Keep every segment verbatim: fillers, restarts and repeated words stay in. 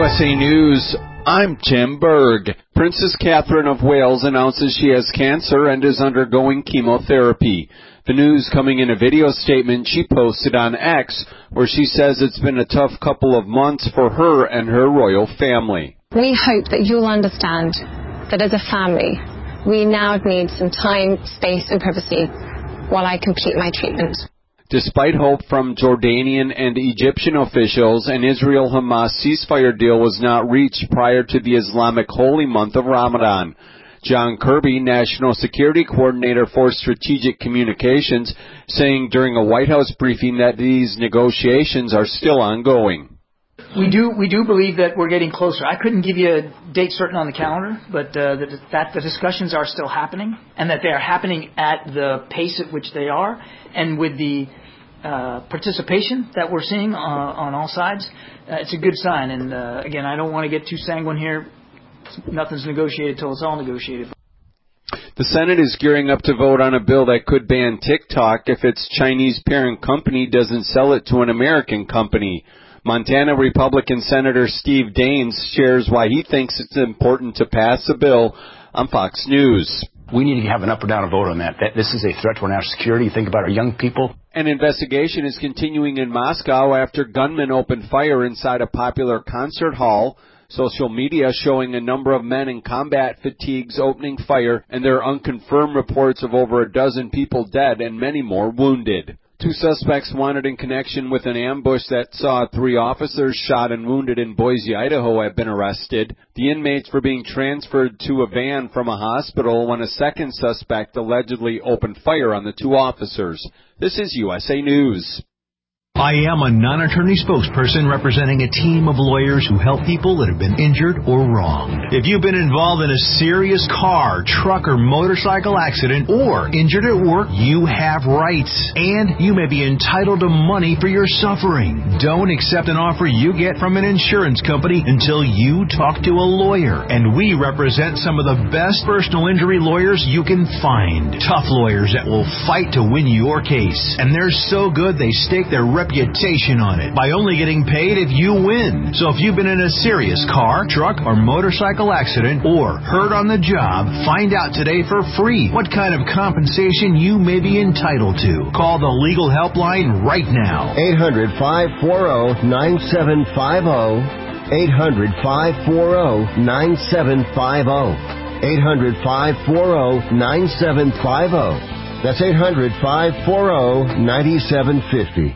S A News, I'm Tim Berg. Princess Catherine of Wales announces she has cancer and is undergoing chemotherapy. The news coming in a video statement she posted on X, where she says it's been a tough couple of months for her and her royal family. We hope that you'll understand that as a family, we now need some time, space and privacy while I complete my treatment. Despite hope from Jordanian and Egyptian officials, an Israel-Hamas ceasefire deal was not reached prior to the Islamic holy month of Ramadan. John Kirby, National Security Coordinator for Strategic Communications, saying during a White House briefing that these negotiations are still ongoing. We do we do believe that we're getting closer. I couldn't give you a date certain on the calendar, but uh, that, that the discussions are still happening, and that they are happening at the pace at which they are, and with the uh, participation that we're seeing on, on all sides. Uh, it's a good sign. And uh, again, I don't want to get too sanguine here. Nothing's negotiated till it's all negotiated. The Senate is gearing up to vote on a bill that could ban TikTok if its Chinese parent company doesn't sell it to an American company. Montana Republican Senator Steve Daines shares why he thinks it's important to pass the bill on Fox News. We need to have an up or down vote on that. that. This is a threat to our national security. Think about our young people. An investigation is continuing in Moscow after gunmen opened fire inside a popular concert hall. Social media showing a number of men in combat fatigues opening fire, and there are unconfirmed reports of over a dozen people dead and many more wounded. Two suspects wanted in connection with an ambush that saw three officers shot and wounded in Boise, Idaho have been arrested. The inmates were being transferred to a van from a hospital when a second suspect allegedly opened fire on the two officers. This is U S A News. I am a non-attorney spokesperson representing a team of lawyers who help people that have been injured or wronged. If you've been involved in a serious car, truck, or motorcycle accident or injured at work, you have rights, and you may be entitled to money for your suffering. Don't accept an offer you get from an insurance company until you talk to a lawyer, and we represent some of the best personal injury lawyers you can find. Tough lawyers that will fight to win your case, and they're so good they stake their reputation on it by only getting paid if you win. So if you've been in a serious car, truck, or motorcycle accident or hurt on the job, find out today for free what kind of compensation you may be entitled to. Call the legal helpline right now. eight hundred, five four zero, nine seven five zero. eight hundred, five four zero, nine seven five zero. eight hundred, five four zero, nine seven five zero. That's eight hundred, five four zero, nine seven five zero.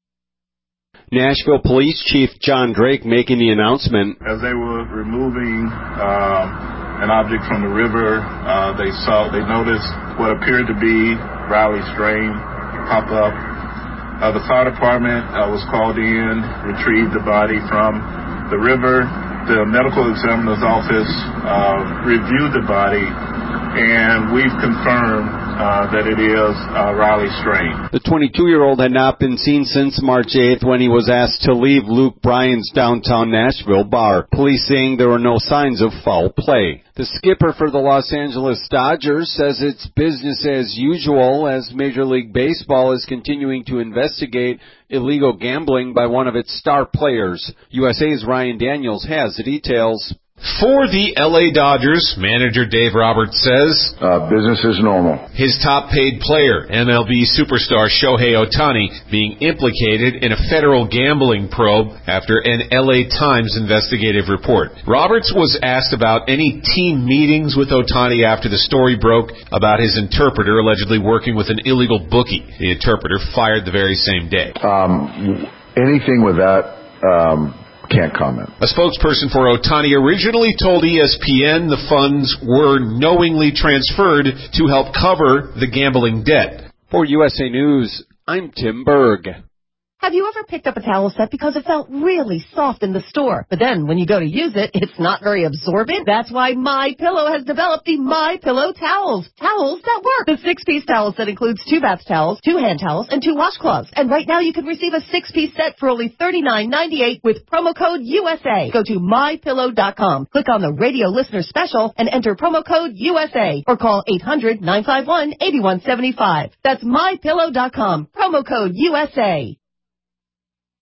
Nashville Police Chief John Drake making the announcement. As they were removing um, an object from the river, uh, they saw, they noticed what appeared to be Riley Strain pop up. Uh, the fire department uh, was called in, retrieved the body from the river. The medical examiner's office uh, reviewed the body, and we've confirmed Uh, that it is uh, Riley Strain. The twenty-two-year-old had not been seen since March eighth when he was asked to leave Luke Bryan's downtown Nashville bar. Police saying there were no signs of foul play. The skipper for the Los Angeles Dodgers says it's business as usual as Major League Baseball is continuing to investigate illegal gambling by one of its star players. U S A's Ryan Daniels has the details. For the L A Dodgers, manager Dave Roberts says, uh, business is normal. His top-paid player, M L B superstar Shohei Ohtani, being implicated in a federal gambling probe after an L A Times investigative report. Roberts was asked about any team meetings with Ohtani after the story broke about his interpreter allegedly working with an illegal bookie. The interpreter fired the very same day. Um, anything with that... Um Can't comment. A spokesperson for Ohtani originally told E S P N the funds were knowingly transferred to help cover the gambling debt. For U S A News, I'm Tim Berg. Have you ever picked up a towel set because it felt really soft in the store, but then when you go to use it, it's not very absorbent? That's why MyPillow has developed the MyPillow towels. Towels that work. The six-piece towel set includes two bath towels, two hand towels, and two washcloths. And right now you can receive a six-piece set for only thirty-nine ninety-eight with promo code U S A. Go to my pillow dot com, click on the radio listener special, and enter promo code U S A, or call eight hundred, nine five one, eight one seven five. That's my pillow dot com, promo code U S A.